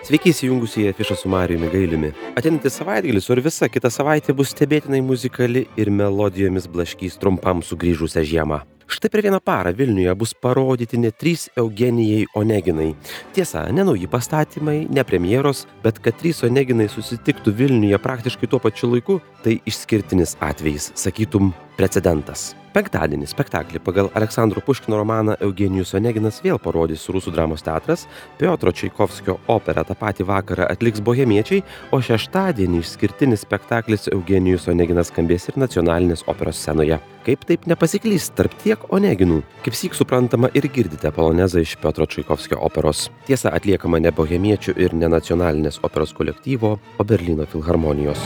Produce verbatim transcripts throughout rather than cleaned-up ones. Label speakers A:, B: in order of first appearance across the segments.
A: Sveiki įsijungusi į afišą su Marijumi Gailiumi. Ateinantis savaitgalis, o ir visa kita savaitė bus stebėtinai muzikali ir melodijomis blaškys trumpam sugrįžusią žiemą. Štai per vieną parą Vilniuje bus parodyti net trys Eugenijai Oneginai. Tiesa, ne nauji pastatymai, ne premjeros, bet kad trys Oneginai susitiktų Vilniuje praktiškai tuo pačiu laiku, tai išskirtinis atvejis, sakytum, precedentas. Penktadienį spektaklį pagal Aleksandro Puškino romaną Eugenijus Oneginas vėl parodys Rusų dramos teatras, Piotro Čaikovskio operą tą patį vakarą atliks bohemiečiai, o šeštadienį išskirtinis spektaklis Eugenijus Oneginas skambės ir nacionalinės operos scenoje. Kaip taip nepasiklyst tarp tiek Oneginų? Kaip syk suprantama ir girdite polonezą iš Piotro Čaikovskio operos. Tiesa, atliekama ne bohemiečių ir ne nacionalinės operos kolektyvo, o Berlyno filharmonijos.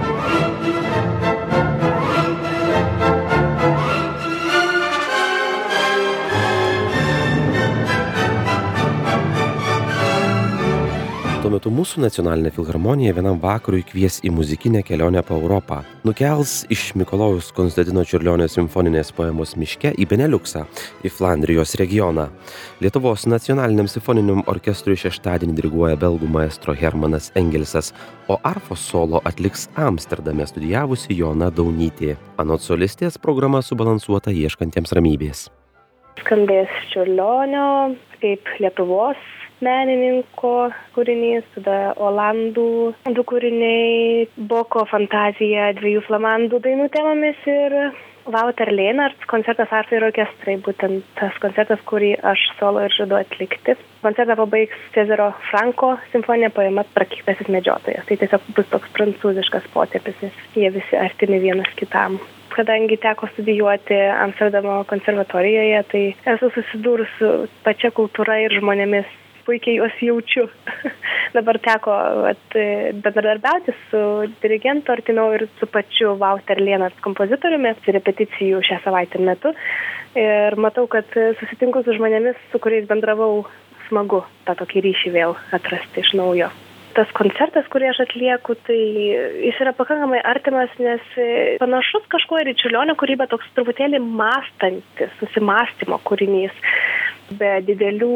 A: Tuo metu mūsų nacionalinė filharmonija vienam vakarui kvies į muzikinę kelionę po Europą. Nukels iš Mikalojaus Konstantino Čiurlionio simfoninės poemos Miške į Beneliuksą, į Flandrijos regioną. Lietuvos nacionaliniam simfoniniam orkestrui šeštadienį diriguoja belgų maestro Hermanas Engelsas, o arfos solo atliks Amsterdame studijavusi Joana Daunytė. Anot solistės programa subalansuota ieškantiems ramybės.
B: Skambės Čiurlionio kaip Lietuvos menininko kūrinys, tada Olandų du kūriniai, Boko fantazija dviejų flamandų dainų temomis ir Wouter Leenart koncertas arfai ir orkestrai, būtent tas koncertas, kurį aš solo ir žadu atlikti. Koncertą pabaigs Cezario Franko simfoninė poema Prakeiktasis medžiotojas. Tai tiesiog bus toks prancūziškas potėpis, nes jie visi artimi vienas kitam. Kadangi teko studijuoti Amsterdamo konservatorijoje, tai esu susidūrus su pačia kultūra ir žmonėmis, puikiai juos jaučiu. Dabar teko at, bendradarbiauti su dirigentu artimiau ir su pačiu Wouter Leenart kompozitoriumi repeticijų šią savaitę metu. Ir matau, kad susitinku su žmonėmis, su kuriais bendravau, smagu tą tokį ryšį vėl atrasti iš naujo. Tas koncertas, kurį aš atlieku, tai jis yra pakankamai artimas, nes panašus kažkuo ir į Čiurlionio kūrybą, toks truputėlį mąstantis, susimąstymo kūrinys, be didelių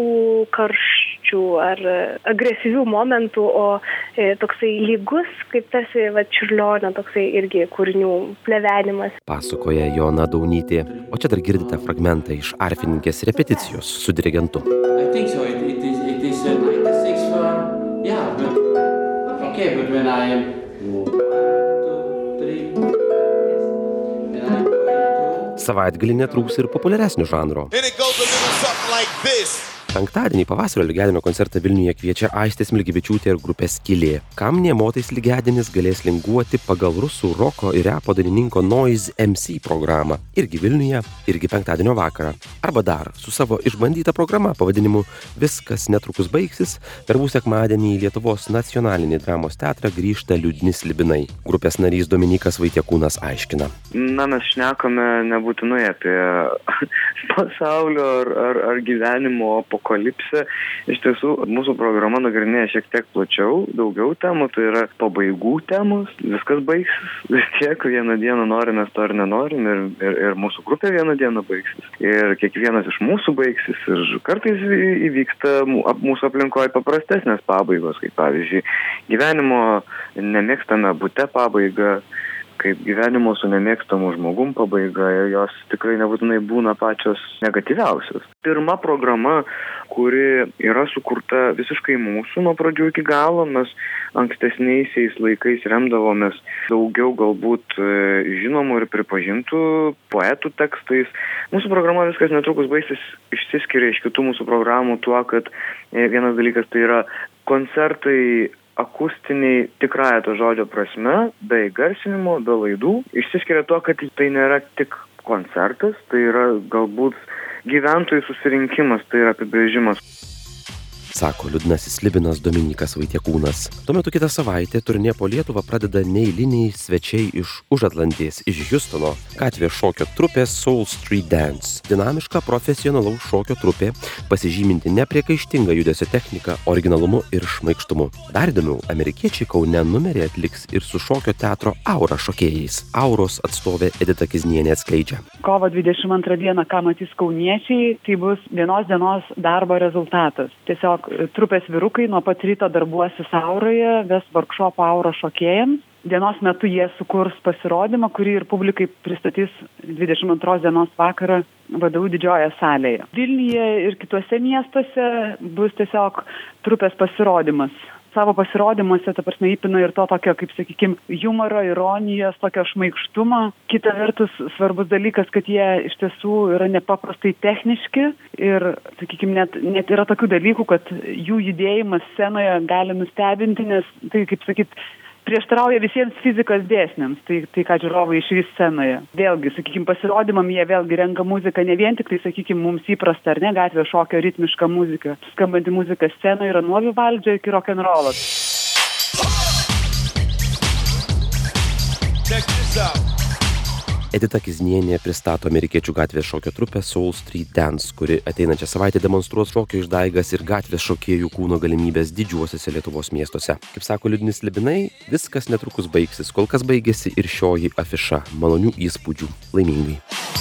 B: karščių ar agresyvių momentų, o e, toksai lygus, kaip tarsi va, Čiurlionio toksai irgi kūrinių plevenimas.
A: Pasakoja Joana Daunytė, o čia dar girdite fragmentą iš arfininkės repeticijos su dirigentu.
C: I think so. It, it is, it is uh, ninety-six for... Yeah, but... Okay, but when I am... One, two, three... When I'm going to...
A: Savaitgalį netrūks ir populiaresnio žanro. Penktadienį pavasario lygiadienio koncertą Vilniuje kviečia Aistė Smilgevičiūtė ir grupė Skylė. Kam nemotais lygiadienis galės linguoti pagal rusų roko ir repo dainininko Noise em si programą. Irgi Vilniuje, irgi penktadienio vakarą. Arba dar, su savo išbandyta programa pavadinimu Viskas netrukus baigsis, verbų sekmadienį į Lietuvos nacionalinį dramos teatrą grįžta Liūdni slibinai. Grupės narys Dominykas Vaitiekūnas aiškina.
D: Na, mes šnekame nebūtinai apie pasaulio ar, ar, ar gyvenimo apokalipsę. Iš tiesų, mūsų programa nagrinėja šiek tiek plačiau, daugiau temų, tai yra pabaigų temos, viskas baigsis. Vis tiek vieną dieną norim, mes to ir nenorim, ir, ir, ir mūsų grupė vieną dieną baigsis. Ir kiekvienas iš mūsų baigsis, ir kartais įvyksta mūsų aplinkoje paprastesnės pabaigos, kaip pavyzdžiui, gyvenimo nemėgstame bute pabaiga, kaip gyvenimo su nemėgstamu žmogum pabaiga, jos tikrai nebūtinai būna pačios negatyviausios. Pirma programa, kuri yra sukurta visiškai mūsų nuo pradžių iki galo, mes ankstesniaisiais laikais remdavomės daugiau galbūt žinomų ir pripažintų poetų tekstais. Mūsų programa Viskas netrukus baigsis išsiskiria iš kitų mūsų programų tuo, kad vienas dalykas tai yra koncertai akustiniai tikrąja to žodžio prasme, be įgarsinimo, be laidų. Išsiskiria tuo, kad tai nėra tik koncertas, tai yra galbūt gyventojų susirinkimas, tai yra apibrėžimas.
A: Sako liūdnasis slibinas Dominykas Vaitiekūnas. Tuo metu kitą savaitę turnė po Lietuvą pradeda neeiliniai svečiai iš Užatlantės, iš Hjustono. Gatvės šokio trupė Soul Street Dance. Dinamiška profesionalaus šokio trupė, pasižyminti nepriekaištingą judesio techniką, originalumu ir šmaikštumu. Dar įdomiau, amerikiečiai Kaune numerį atliks ir su šokio teatro Aura šokėjais. Auros atstovė Edita Kiznienė atskleidžia.
E: Kovo dvidešimt antrą dieną, ką matys kauniečiai, tai bus vienos dienos darbo rezultatas. Tiesiog trupės vyrukai nuo pat ryto darbuosis Auroje, ves workshopą Auro šokėjams. Dienos metu jie sukurs pasirodymą, kurį ir publikai pristatys dvidešimt antros dienos vakarą V D U didžiojoje salėje. Vilniuje ir kituose miestuose bus tiesiog trupės pasirodymas. Savo pasirodymuose, ta prasme, įpina ir to tokio, kaip sakykim, humoro, ironijos, tokio šmaikštumo. Kita vertus, svarbus dalykas, kad jie iš tiesų yra nepaprastai techniški ir, sakykim, net, net yra tokių dalykų, kad jų judėjimas scenoje gali nustebinti, nes tai, kaip sakyt, prieštarauja visiems fizikos dėsniams, tai, tai ką žiūrovai išvys scenoje. Vėlgi, sakykim, pasirodymam jie vėlgi renka muziką ne vien tik tai, sakykim, mums įprasta ar ne gatvės šokio ritmiška muzika. Skambanti muzika scenoje yra nuo Vivaldžio iki rock'n'rollo.
A: Edita Kiznienė pristato amerikiečių gatvės šokio trupę Soul Street Dance, kuri ateinančią savaitę demonstruos šokio išdaigas ir gatvės šokėjų kūno galimybės didžiuosiuose Lietuvos miestuose. Kaip sako Liudnis Libinai, viskas netrukus baigsis, kol kas baigėsi ir šioji afiša. Malonių įspūdžių. Laimingai.